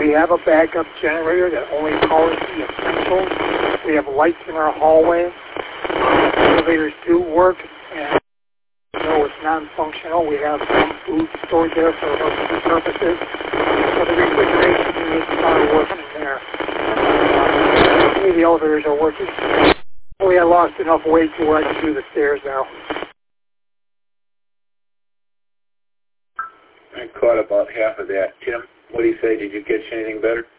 We have a backup generator that only powers the essentials. We have lights in our hallway. Elevators do work, and though it's non-functional, we have some food stored there for emergency purposes. So the refrigeration units are working there. The elevators are working. Only I lost enough weight to where I can do the stairs now. I caught about half of that. Tim, what do you say? Did you catch anything better?